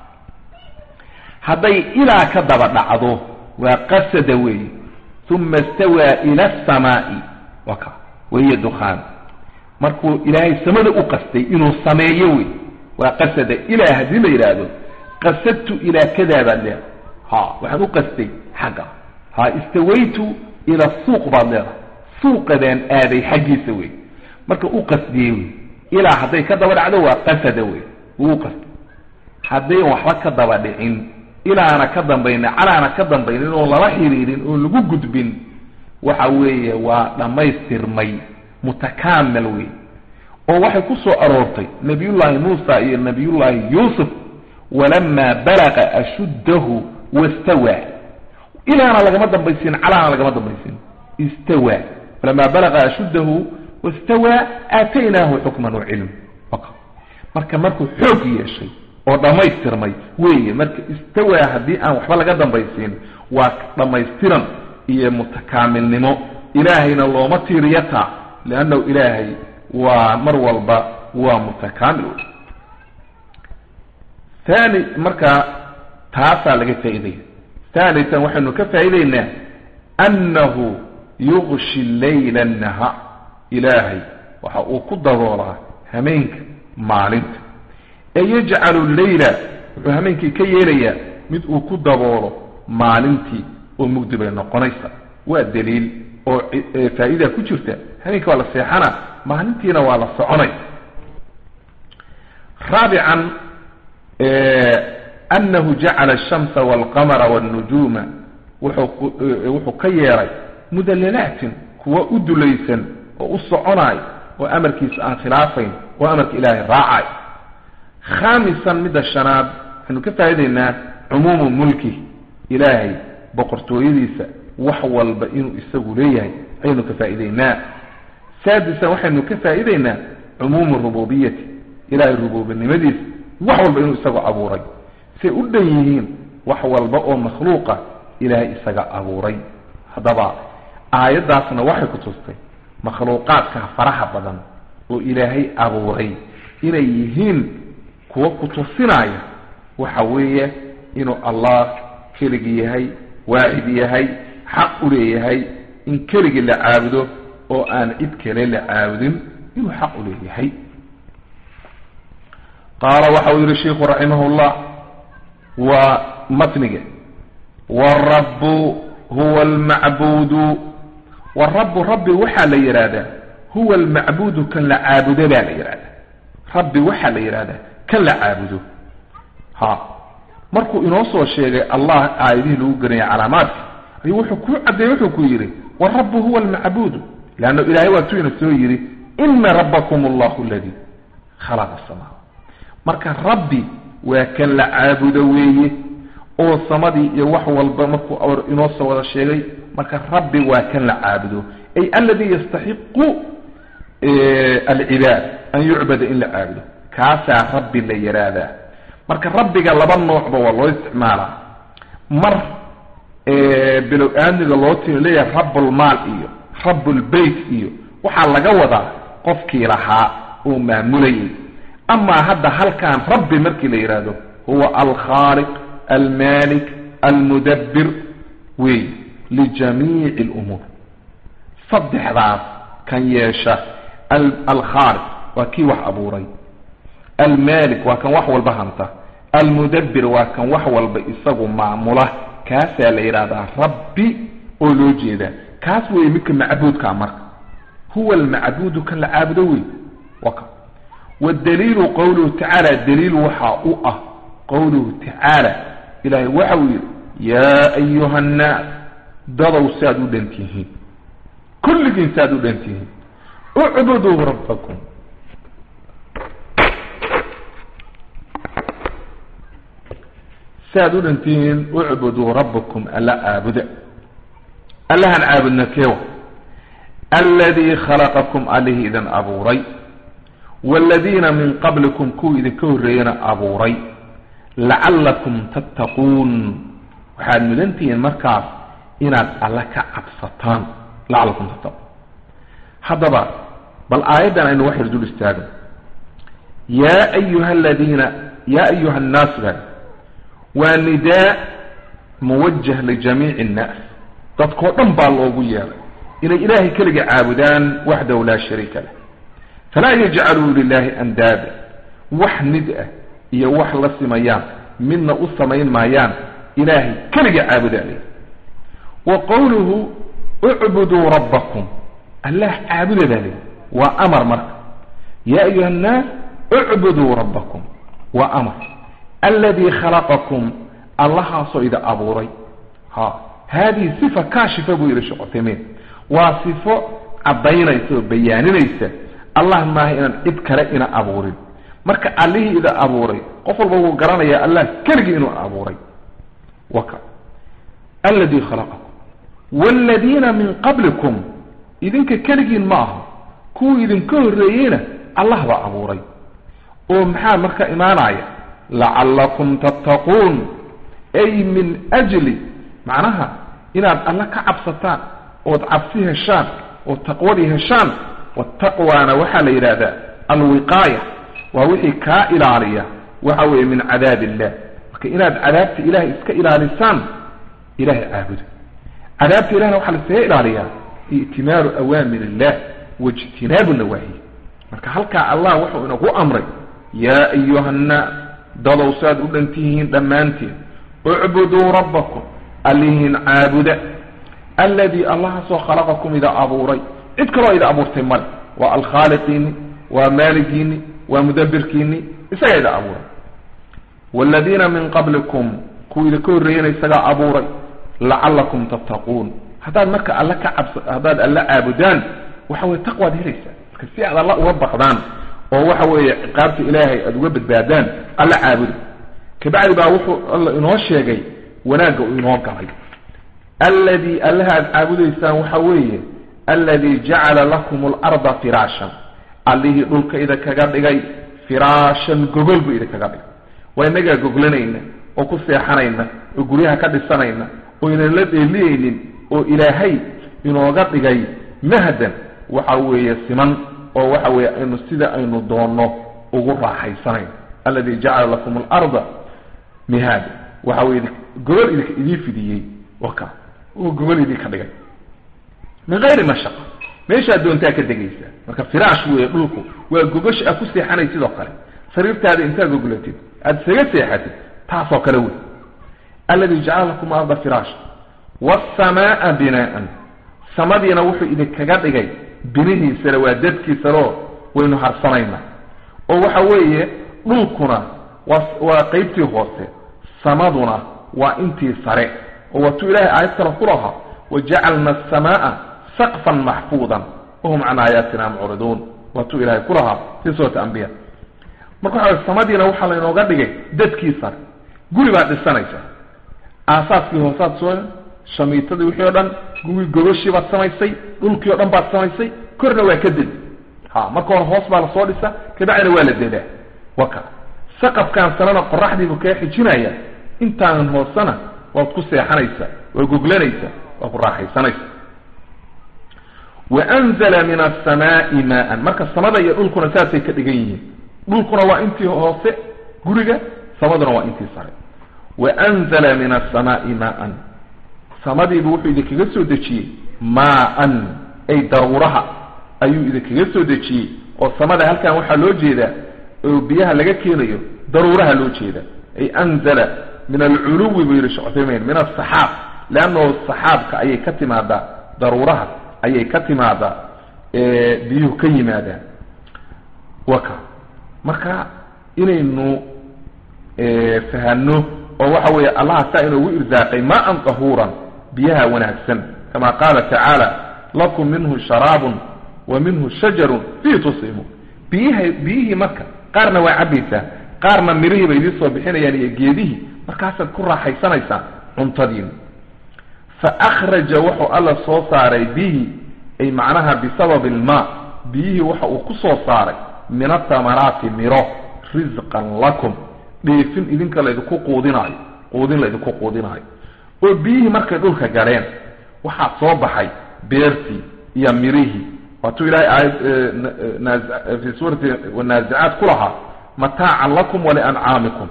haday ila ka daba dhacdo wa qasada way thumma istawa ila as-samaa'i waka way dukhan markuu ilaahay samada u qastay inuu sameeyo way wa qasada ila hadii la yiraahdo qasadtu ila kada baa ha waxaan u qastay xaga ha istawaytu ila suuq baa suuqadan aaday xagiisa way marka u qasdiyay ila haday ka daba dhacdo waa qasada way uu qast haday waxba ka daba dhicin ila ana ka dambayna ala ana ka dambayna oo laba xiriirin oo lagu gudbin waxa weeye waa dhamaystirmay mutakaamil way oo waxay ku soo aroortay nabiyullaahi Muusa iyo nabiyullaahi Yuusuf walamma balaga ashuddahu wastawa ila ana laga dambaysin ala ana laga dambaysin istawa walamma balaga ashuddahu wastawa aataynahu hukman wa ilm marka markuu xoog yeeshay oo dhamaystirmay weeye marka istawa hadii aan waxba laga dambaysin waa dhamaystiran iyo mutakaamilnimo ilaahayna looma tiiriyata laana ilaahay waa mar walba waa mutakaamil ثاني مركا تاسع لك فائدة ثالثا وحن كفائدين أنه يغشي الليل النهار إلهي وقد ضولا همينك معلنت أي يجعل الليل همينك كي يلي مد وقد ضولا معلنتي ومقدبين النقنيسة والدليل فائدة كجرته همينك ولا السيحانة معلنتينا ولا الصعني. رابعا أنه جعل الشمس والقمر والنجوم وحو كيري مدللات كوا أدليسا وأصعناي وأمرك عن خلافين وأمرك إلهي راعي. خامسا مدى الشناب أنه كفايدنا عموم ملكه إلهي بقرتو إليسا وحوال بإنه إستغليه أينه كفايدنا. سادسا وحنه كفايدنا عموم الربوبية إلهي الربوبية النمديس وحوال بإنه إستغل أبوري سيؤديهين وحوال بأو مخلوقة إلهي إستغل أبوري. هذا آيات داسنا وحي كتوستي مخلوقات كفرح بدن وإلهي أبوري إليهين كوا كتوستنايا وحوية إنه الله كرقيهي واحديهي حق ليهي إن كرق اللي عابده أو أن إذكر اللي عابده إنه حق ليهي. قال وحوير الشيخ رحمه الله ومتنقه والرب هو المعبود والرب رب وحى ليراده هو المعبود كان لعابد لا ليراده رب وحى ليراده كان لعابده. ها مركو إنوصو الشيء الله آيديه له قرية علامات يوحكو عبده يوحكو يري والرب هو المعبود لأنه إلهي واتوين السويري إن ربكم الله الذي خلق السماء مركا ربي وكان لعابد ويه oo samadii iyo wax walba markuu awr inoo soo wada sheegay marka rabbi waa kan la caabudo ay alladhi yastahiqu al-ibad an yu'bada illa aabudo kaasa rabbi la yiraahdaa. marka rabbiga laba nooc waa loo isticmaalaa mar ee bilo aaniga loo tiilay rabbul maal iyo rabbul bayt iyo waxa laga wadaa qofkii lahaa oo maamulay. ama hadda halkaan rabbi markii la yiraahdo huwa al-khaliq المالك المدبر وي لجميع الأمور. صدح ذات كان يشاء الخالق وكي وح أبوري المالك وكان وحو البهمته المدبر وكان وحو البئساق معموله كاسا الإرادة ربي أولوجي ذا كاسوي ممكن معبود كامر هو المعبود كان العابدوي وكا. والدليل قوله تعالى الدليل وحاؤه قوله تعالى إلهي وحوي يا أيها الناس ضروا سادوا دنتيهين كل جن سادوا دنتيهين اعبدوا ربكم سادوا دنتيهين اعبدوا ربكم ألا أعبد ألا هنعابدنا كيوه الذي خلقكم عليه إذن أبو ري والذين من قبلكم كو إذن كوريين أبو ري لعلكم تتقون وحال مدنتين مركز إناد الله كعبستان لعلكم تتقون. هذا بقى بل آيدا أنه وحي رجل استاذ يا أيها الذين يا أيها الناس بقى والنداء موجه لجميع الناس تتقون بالله إلى إلهي كلق عابدان وحده لا شريك له فلا يجعلوا لله أندادا وحندأ iyo wax la simayaan midna u samayn maayaan ilaahi kaliya caabudaan. wa qawluhu u'budu rabbakum allah caabudani wa amar marka ya ayuha an-nas u'budu rabbakum wa amar alladhi khalaqakum allah sa'ida aburay. ha hadi sifa kashifa bu yiri shaqateemeen wa sifo abaynayso bayaaninaysa allah ma inaan cid kale ina abuurin marka alihi ida abuuray qof walba uu garanaya allah kaliya inuu abuuray. waka alladhi khalaqakum walladina min qablikum idinka kaligiin ma aha ku idinka horeeyena allah ba abuuray oo maxaa marka imaanaya la'allakum tattaqun ay min ajli macnaha inaad allah ka cabsataan oo cabsi heshaan oo taqwadi heshaan wa taqwana waxa la yiraahdaa alwiqaya ووحي كائلارية وحوي من عذاب الله كإناد عذابت إله إسك إلى لسان إله عابد عذابت إله وحل السيئل عليها ائتمار أوامر الله واجتناب النواهي marka halka Allah wuxuu inagu amray ya ayyuhanna dalaw saad u dhantihiin dhamaantiin u'budu rabbakum alihin aabuda alladhi Allah soo khalaqakum ida aburay cid kale ida abuurtay mal wa al khaliqin wa malikin wa mudabbirkin isaga ida abuuray walladina min qablikum kuwida ka horeeyay isaga abuuray la'allakum tattaqun hadaa marka alla ka cabs hadaa alla aabudan waxa way taqwa helaysa si aad Allah uga baqdaan oo waxa weeye ciqaabta Ilaahay aad uga badbaadaan alla caabud ka bacdi baa wuxuu Allah inoo sheegay wanaaga uu inoo galay alladhi allaha caabudaysaan waxa weeye alladhi ja'ala lakum al-ardha firashan alladhi dhulka ida kaga dhigay firashan gogol buu ida kaga dhigay way naga goglanayna oo ku seexanayna oo guriyaha ka dhisanayna oo inaan la dheeliyeen oo Ilaahay inooga dhigay mahdan waxa weeye siman oo waxa weeye aynu sida aynu doono ugu raaxaysanayn alladhi ja'ala lakum al-ardha mihad waxa weeye gogol idin fidiyay waka oo gogol idin ka dhigay ma غير mashaq meesha doontaa ka degaysa marka firaash weeye dhulku waa gogosh ah ku seexanay sidoo kale sariirtaada inta gogolatid aad saga seexatid taasoo kale weey alladhi ja'ala lakum al-ardha firaash was-samaa'a bina'an samadina wuxuu idin kaga dhigay binihiisa waa dadkiisa loo waynu harsanayna oo waxa weeye dhulkuna waa qaybtii hoose samaduna waa intii sare oo wato Ilaahay aayad kale ku lahaa waja'alna as-samaa'a saqfan mahfuudan wahum 'an ayatina mu'ridun wato Ilaahay ku lahaa sida anbiya marka waxa samadina waxa la inooga dhigay dadkiisa guri baa dhisanaysa aasaaskii hoosaad soo shamiitadii wixii oo dhan guri gogoshi baad samaysay dhulkii oo dhan baad samaysay korna waa ka dad ha marka hore hoos baa la soo dhisa kadibna waa la deedaa waka saqafkan sanana qoraxdiibu ka xijinaya intaan hoosana waad ku seexanaysa waa goglanaysa waa ku raaxaysanaysa wa anzala min as-samaa'i ma'an marka samada iyo dhulkuna saasay ka dhigan yihiin dhulkuna waa intii hoose guriga samaduna waa intii sare wa anzala min as-samaa'i ma'an samadii wuxuu idinkaga soo dejiyay ma'an ay daruuraha ayuu idinkaga soo dejiyay oo samada halkan waxa loo jeedaa oo biyaha laga keenayo daruuraha loo jeedaa ay anzala min al-uluwi bi rish'ataymin min as-sahab laano as-sahabka ayay ka timaada daruuraha ayay ka timaada ee biyuhu ka yimaada waka marka inaynu ee fahano oo waxa weeye Allah taa inuu irzaaqay ma'an tahuran biyaha wanaagsan kama qala ta'ala lakum minhu sharabun wa minhu shajarun fi tusimu biyaha bihi marka qarna waa cabita qarna mirihi bay soo bixinayaan iyo geedihi markaas ku raaxaysanaysa cuntadiin fa akhraja wuxuu alla soo saaray bihi ay macnaha bisabab alma bihi waxa uu ku soo saaray min at-tamarati miro rizqan lakum dheefin idinka la idinku quudinayo quudin la idinku quudinayo oo bihi markay dhulka galeen waxa soo baxay beerti iyo mirihi wato ilaahay aayad fi suurati wan-nazi'at kulaha mataa'a lakum wa li'an'amikum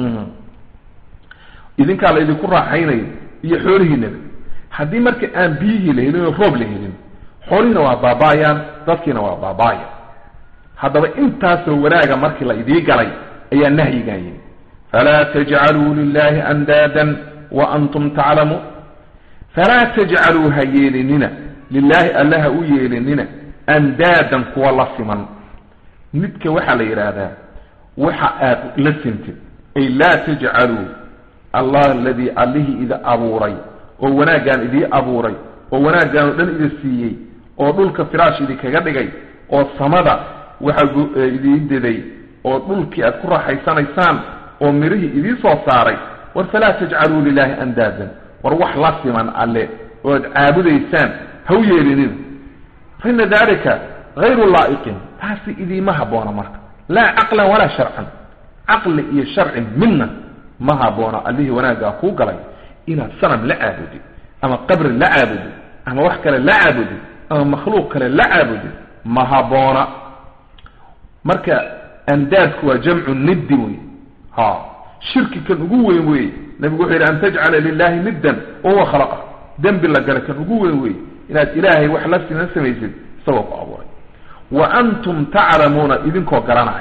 idinka la idinku raaxaynay iyo xoolihiina hadii marka aan bihi leeyahay roob leeyahay xoolina waa baabaayaan dadkina waa baabaayaan hadaba intaas waraaga markii la idii galay ayaa nahyigaayay fala taj'alu lillahi andadan wa antum ta'lamu fala taj'alu hayyilinina lillahi allaha u yeelinina andadan kuwa la siman midka waxa la yiraahdaa waxa aad la simtid ay la taj'alu allah alladhi alihi idha aburay oo wanaagan idii abuuray oo wanaagan dhan idii siiyay oo dhulka firaash idii kaga dhigay oo samada waxa idii deday oo dhulkii aad ku raaxaysanaysaan oo mirihi idii soo saaray war fala taj'alu lillahi andadan war wax la siman alle oo aabudaysaan haw yeelinin fa inna dhalika ghayru la'iqin taasi idii ma haboona marka la aqlan wala shar'an aqli iyo shar'i minna ma haboona allihi wanaaga ku galay ina sanam la aabudi ama qabr la aabudi ama wax kale la aabudi ama makhluuq kale la aabudi ma haboona marka andadku waa jamcu niddi ها شرك كان ugu وي نبي يقول أن تجعل لله ندا وهو خلقه ذنب الله قال كان ugu وي إلى إلهي وحلفت نفسه يزيد سوى أبوي وأنتم تعلمون إذن كو قرانعي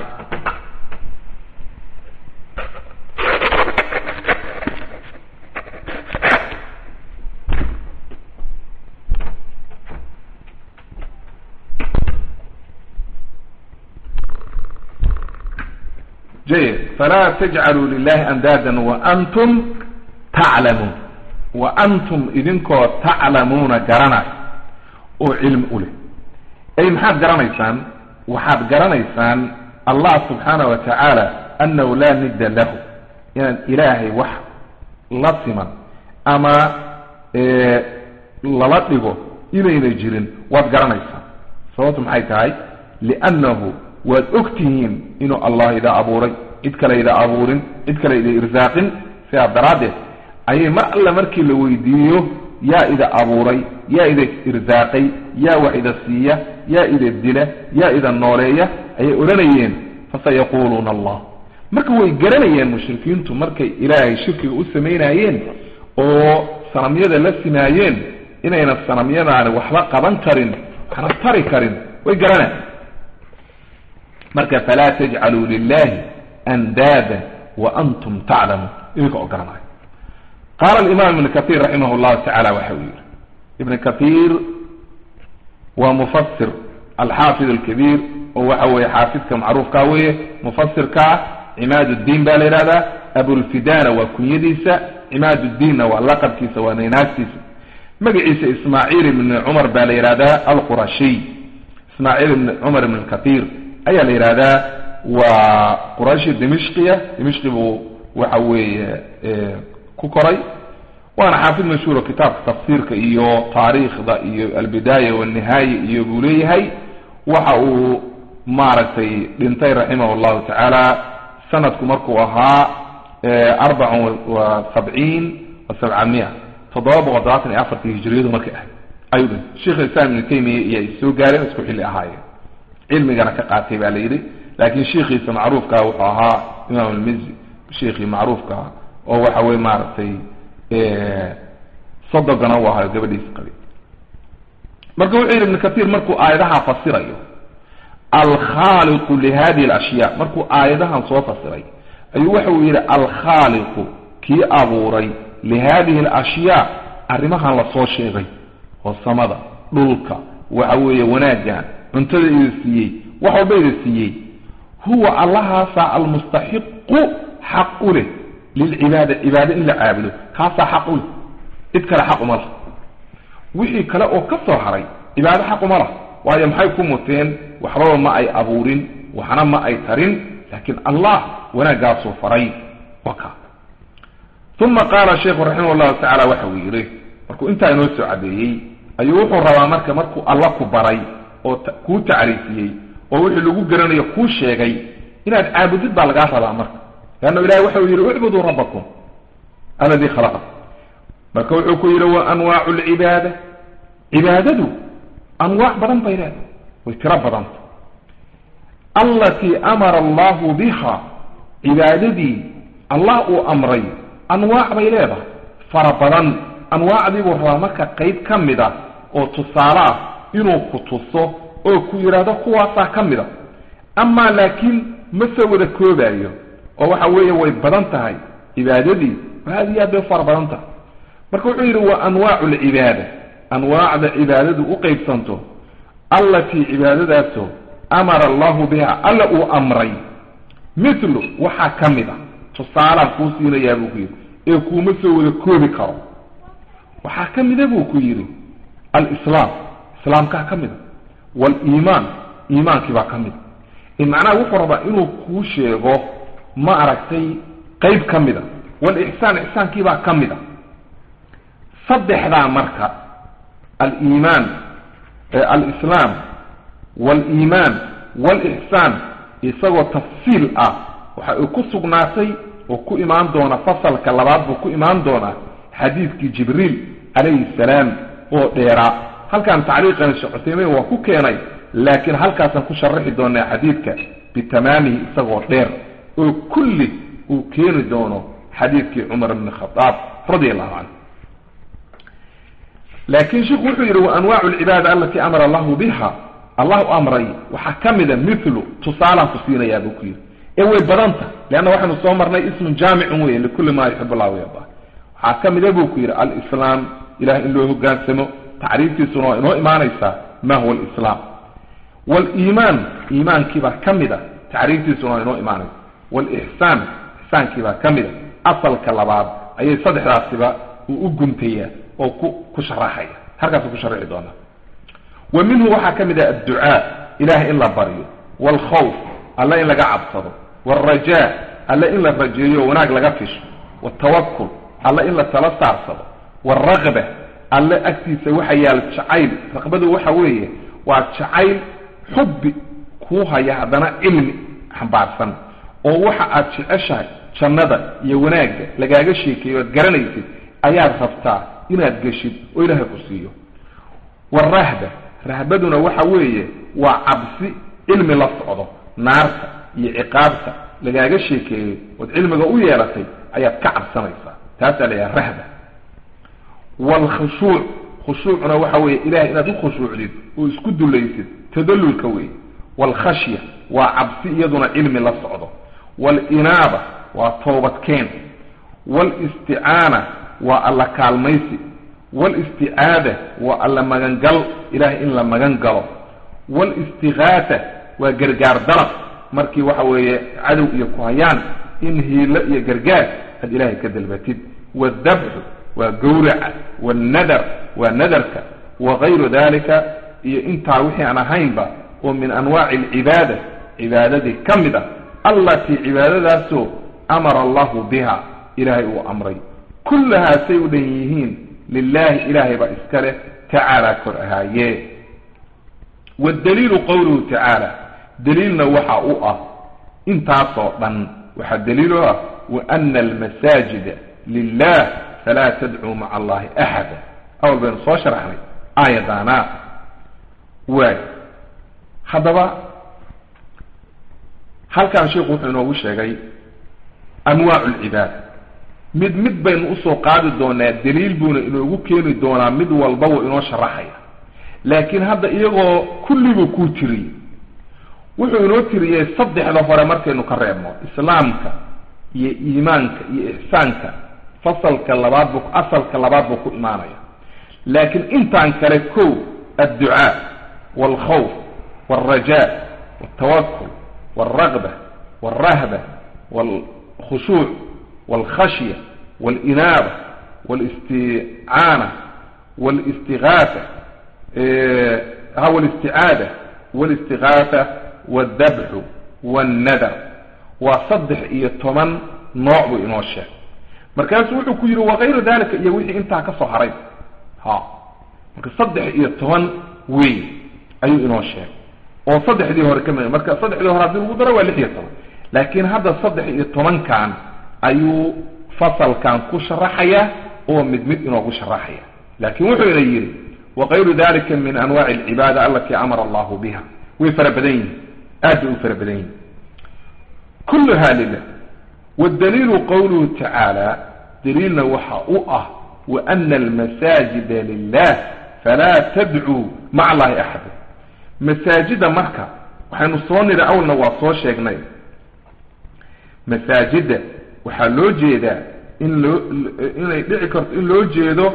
جيد فلا تجعلوا لله أندادا وأنتم تعلمون وأنتم إذنكو تعلمون قرانعي وعلم أولي أي محاد قرانيسان وحاد قرانيسان الله سبحانه وتعالى أنه لا ند له يعني إلهي وحد لطما أما إيه للطبه إليه الجرين واد قرانيسان صوتهم حيثاي لأنه والأكتهين إنه الله إذا أبوري إذكال إذا أبورين إذكال إذا إرزاق في الدرادة أي ما ألا مركي لويديه يا إذا أبوري يا إذا إرزاقي يا وإذا السية يا إذا الدلة يا إذا النورية أي أولانيين فسيقولون الله مركوا يقرانيين مشركين تو مركي إلهي شركي أسمينايين أو سنمية لسنايين إننا السنمية عن وحلقة بنكرين حنطري كرين ويقرانا مركا فلا تجعلوا لله أندادا وأنتم تعلمون إذا أقرانا قال الإمام ابن كثير رحمه الله تعالى وحوير ابن كثير ومفسر الحافظ الكبير وهو حافظ كمعروف كاوية مفسر كا عماد الدين بالإرادة أبو الفدان وكنيديسة عماد الدين واللقب كيسة ونيناس كيسة مقعيس إسماعيل من عمر بالإرادة القرشي إسماعيل من عمر من كثير أي الإرادة وقرشي دمشقية دمشقي وحوي كوكري وانا حافظ مشهور كتاب تفسير كإيو تاريخ ذا إيو البداية والنهاية إيو بوليهي وحاو مارتي بنتي رحمه الله تعالى سنة كمركوها أربع وسبعين وسبعمائة تضرب وضعات أفر في هجرية ومركة أيضا الشيخ الإسلام من الكيمي يسو قال اسكو حلي أهاي علمي كان كقاتب عليه لكن الشيخ معروف كاوحاها إمام المزي الشيخ معروف كاوحاها oo waxa way maartay ee sadaqana waa gabadhiis qabay marka uu ibn kathir markuu aayadaha fasirayo al khaliq li hadi al ashya markuu aayadahan soo fasiray ayuu waxa uu yiri al khaliq ki abuuray li hadi al ashya arimahan la soo sheegay oo samada dhulka waxa weeye wanaaga cuntada iyo siiyay waxa uu siiyay huwa allaha sa al mustahiq haqqu للعبادة عبادة إلا عابده خاصة حقه إذكر حق مره وحي كلا أو كسر حري عبادة حق مره وهي محيكم متين وحرام ما أي أبورين وحرام ما أي ترين لكن الله وانا قاصوا فري وكا ثم قال الشيخ رحمه الله تعالى وحويره مركو انت ينوسع عبيه أيوح الروامرك مركو الله كبري وكو تعريفيه ووحي لقو قرن يكو شيغي إنا عابدت بالغاثة الأمر لأنه إلهي وحي يقول اعبدوا ربكم الذي خلقكم مركو يقول أنواع العبادة عبادته أنواع بدن بينات واجتراب بدن التي أمر الله بها عبادتي الله أمري أنواع بينات فربدن أنواع دي برامك قيد كمدة أو تصالة إنو كتصو أو كيرادة قواسا كمدة أما لكن مسوى الكوبايو oo waxa weeye way badan tahay cibaadadii hadi aad far badan tahay marka uu yiri waa anwaa'ul ibada anwaa'da ibadadu u qaybsanto allati ibadadaasoo amara Allah biha alla uu amray mithlu waxa kamida tusaala ku siinaya buu ku yiri ee kuma soo wada koobi karo waxa kamida buu ku yiri al-islam islaamka kamida wal iimaan iimaanki baa kamida in macna wuxuu rabaa inuu ku sheego ما أركتي قيب كمدا والإحسان إحسان كيبا كمدا صدح ذا مركة الإيمان آه الإسلام والإيمان والإحسان يسوى تفصيل آه وكسو ناسي وكو إيمان دونا فصل كاللبات وكو إيمان دونا حديث كي جبريل عليه السلام وديرا هل كان تعليقا الشعثيمي وكو كيني لكن هل كان سنكو شرحي دونا حديثك بتمامه يسوى دير وكل وكينو دونه حديث عمر بن الخطاب رضي الله عنه. لكن شيخ وحير وأنواع العبادة التي أمر الله بها الله أمري وحكمدا مثله تصالح تصير يا بكير اول بدنته لأنه واحد صومرنا اسم جامع وين لكل ما يحب الله ويرضاه. حكمدا بكير الإسلام إله إلا هو قاسمه تعريف سنة إنه إيمان إيسا ما هو الإسلام. والإيمان إيمان كيف كمدا تعريف سنة إنه إيمان. والإحسان إحسان كيف كمدا أصل كلابات أي صدح راسبا وأقنتيا وكشرحية هركز كشرحي دونا. ومنه وحكمدا الدعاء إله إلا بريو والخوف الله إلا قعب صدر والرجاء الله إلا الرجاء وناق لقفش والتوكل الله إلا تلصار صدر والرغبة الله أكتي سوحي الشعيل رغبته وحوية والشعيل حب كوها يهدنا علم حبارسان ووحا أتشعشا شندا يوناق لقاق الشيكي وتقرنيتي أياد رفتا إنا تقشد وإلها كسيو. والرهبة رهبتنا وحوية وعبسي علم لصعده نارسة يعقابسة لقاق الشيكي وتعلم قوية لتي أياد كعب سنيسة تاسأل يا الرهبة. والخشوع خشوعنا وحوي إلهي إنا دو خشوع لد ويسكدوا ليسد تدلوا الكوي. والخشية وعبسي يدنا علم لصعده. والإنابة وطوبة كين. والاستعانة وألا كالميسي. والاستعادة وألا مغنقل إلهي إلا مغنقل. والاستغاثة وقرقار درق مركي وحوي عدو يكوهيان إنهي لأي قرقار هذا إلهي كدلبتد. والذبح وقورع والندر والندرك وغير ذلك انت وحي عنا هينبا ومن انواع العبادة عبادة كمدة التي عبادة سوء امر الله بها الهي وامري كلها سيديهين لله الهي باسكاله تعالى كرهايه. والدليل قوله تعالى دليلنا وحا اوء انت صوبا وحا دليلها وان المساجد لله فلا تدعوا مع الله أحدا. أول بين صوشر أحمد آية دانا واي حضبا هل كان شيء قلت أنه وشيء أنواع العبادة مد مد بين أصو قادة دونا دليل بونا إنه يقول دونا مد والبو إنه شرحيا لكن هذا إيغو كل بكوتري وحو إنه تري يصدح له فرمرك إنه كريمه إسلامك يا إيمانك يا إحسانك فصل كلابات بك أصل كلابات بك إيمانيا. لكن انت عن كريكو الدعاء والخوف والرجاء والتوكل والرغبة والرهبة والخشوع والخشية والإنابة والاستعانة والاستغاثة اه هو الاستعادة والاستغاثة والذبح والندر وصدح إيطمان نوع بإنوشة مركز وحو كيرو وغير ذلك يوحي انت كسو حريب ها مركز صدح إيطمان وي أيو إنوشة وصدح دي هور كمان مركز صدح دي هور عبد الوضرة واللحية لكن هذا صدح إيطمان كان أيو فصل كان كشرحية هو مدمد إنه كشرحية لكن وحو يغيري وغير ذلك من أنواع العبادة التي أمر الله بها وفربدين أدعو فربدين كلها لله. والدليل قوله تعالى دليلنا وحاؤه وأن المساجد لله فلا تدعو مع الله أحد. مساجد مكة وحنصوني لأولنا وصوى شيخنا مساجد وحلو جيدا إن لو إن يذكرت إن لو جيدو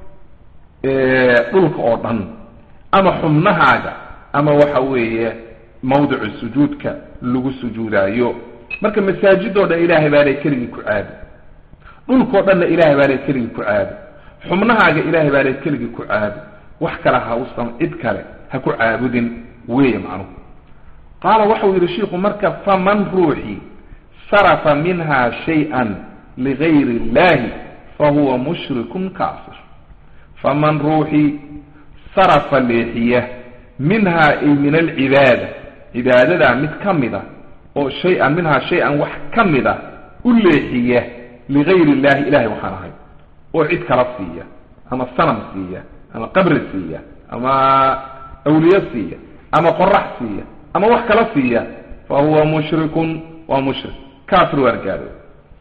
طلق أوضن أما حمنها هذا أما وحوي موضع السجود كلغو السجود أيو marka masaajidooda ilaahay baa lay kaliya ku caadi dhulkoo dhan ilaahay baa lay kaliya ku caadi xubnahaaga ilaahay baa lay kaliya ku caadi wax kala ha u sam cid kale ha ku caabudin weey macnu qala waxa uu sheekhu marka faman ruuhi sarafa minha shay'an lighayri allah fa huwa mushrikun kafir. faman ruuhi sarafa lihiya minha ay min al-ibada ibadada mid kamida أو شيئا منها شيئا وحكمدا أوليحية لغير الله إلهي وحانهي وعيد كرفية أما الصنم سية أما قبر سية أما أولياء سية أما قرح سية أما وحكرة سية فهو مشرك ومشرك كافر ورقاله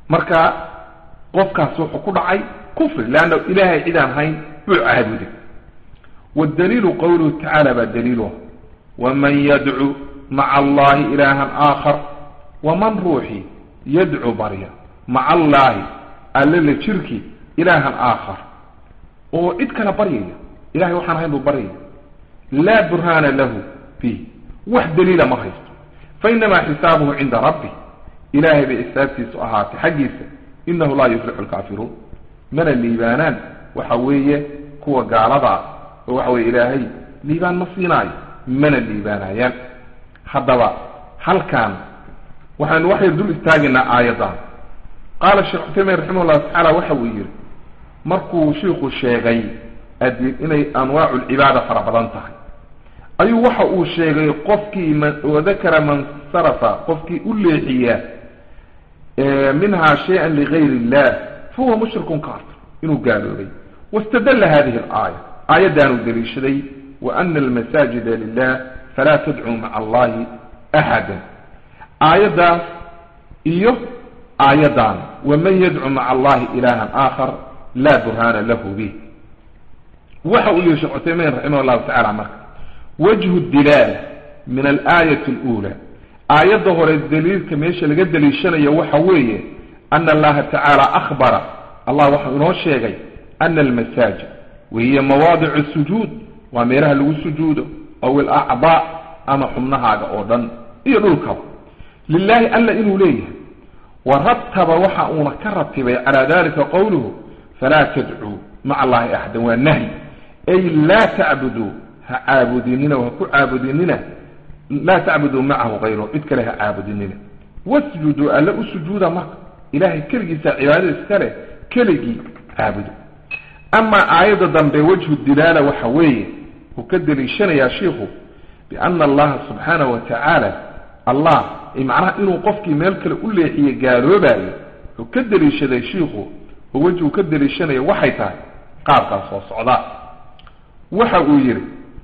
marka qofkaas wuxuu ku dhacay kufri laana ilaahay cidaan hayn buu caabuday والدليل قوله تعالى بدليله ومن يدعو مع الله إلها آخر ومن روحي يدعو بريا مع الله ألل شركي إلها آخر وإذ كان بريا إلهي وحنا هينه بريا لا برهان له فيه واحد دليل ما خيست فإنما حسابه عند ربه إلهي بإسابتي سؤهات حقيسة إنه لا يفلح الكافرون من الليبانان وحوية كوى قالبا وحوي إلهي ليبان مصيناي من الليبانايان حضبا هل كان وحن وحي دول استاجنا آيضا قال الشيخ عثيمين رحمه الله تعالى وحوير مركو شيخ الشيغي أدي إني أنواع العبادة فربضانتها أي وحو الشيغي قفكي من وذكر من صرف قفكي أولي منها شيئا لغير الله فهو مشرك كافر إنه قالوا لي واستدل هذه الآية آية دانو دليشدي وأن المساجد لله فلا تدعوا مع الله أحدا آية دان إيه آية دان ومن يدعو مع الله إلها آخر لا برهان له به وحو الشيخ عثيمين رحمه الله تعالى مرك وجه الدلالة من الآية الأولى آية ظهر الدليل كما يشاء لقد دليشنا يوحوية أن الله تعالى أخبر الله وحو الشيخ أن المساجد وهي مواضع السجود واميرها له السجود أو الأعضاء أما حمنها أوضا يدلك لله ألا إنه ليه ورتب وحاونا كرتب على ذلك قوله فلا تدعوا مع الله أحدا والنهي أي لا تعبدوا عابديننا وكو عابديننا لا تعبدوا معه غيره اتكله عابديننا واسجدوا ألا السجود معك إلهي كلجي سعبادة اسكاله كلجي عابدوا أما آية ضم بوجه الدلالة وحوية وكدر الشنة يا شيخ بأن الله سبحانه وتعالى الله معناه إنه قفك ملك الأولى هي قالوا بالي وكدر الشنة يا شيخ ووجه كدر الشنة وحيتها قابقا صعداء وحوير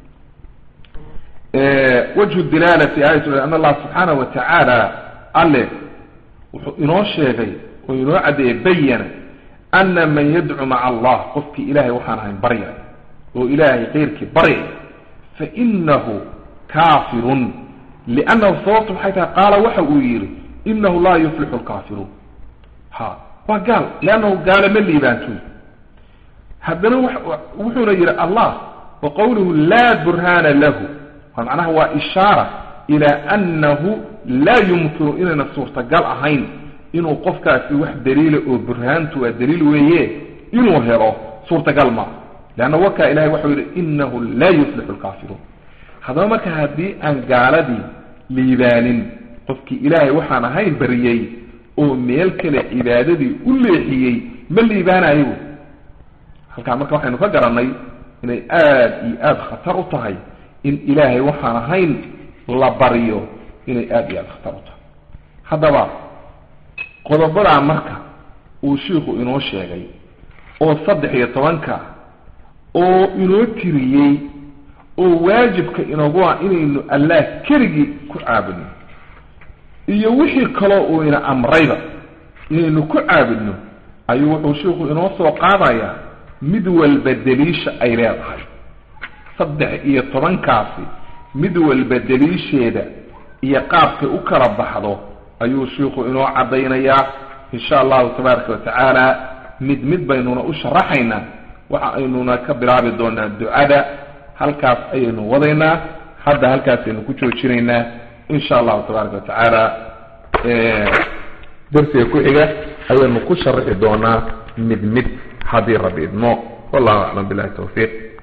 اه وجه الدلالة في آية أن الله سبحانه وتعالى قال إنه الشيخ وإنه عدي بيّن أن من يدعو مع الله قفك إلهي وحانها بريا وإلهي غيرك بريا فإنه كافر لأنه صوت حيث قال وحوير إنه لا يفلح الكافرون ها وقال لأنه قال من اللي بانتوي هذا وحونا يرى الله وقوله لا برهان له ومعناه هو إشارة إلى أنه لا يمكن إننا الصورة قال أهين inuu qofkaasi wax daliil oo burhaantu waa daliil weeye inuu helo suurtagal ma laana waka ilaahay wuxuu yiri innahu la yuflihu al-kafirun hadaba marka hadii aan gaaladii liibaanin qofkii ilaahay waxaan ahayn bariyay oo meel kale cibaadadii u leexiyay ma liibaanayo halka marka waxaynu ka garanay inay aad iyo aad khatar u tahay in ilaahay waxaan ahayn la bariyo inay aad iyo aad khatar u tahay hadaba qodobada marka uu sheekhu inoo sheegay oo saddex iyo tobanka oo inoo tiriyay oo waajibka inoogu ah inaynu Allah kaliya ku caabudno iyo wixii kale oo ina amrayba inaynu ku caabudno ayuu wuxuu sheekhu inoo soo qaadaya mid walba daliisha ay leedahay saddex iyo tobankaasi mid walba daliisheeda iyo qaabka u kala baxdo ayuu sheekhu inoo cadeynaya insha Allah tabaaraka wa taala mid mid baynuna u sharaxayna waxa aynuna ka bilaabi doonaa ducada halkaas ayaynu wadaynaa hadda halkaas aynu ku joojinaynaa insha Allah tabaaraka wa taala ee darsiga ku xiga ayaynu ku sharaxi doonaa mid mid hadii rabbi idmo wallahu a'lam billahi tawfiq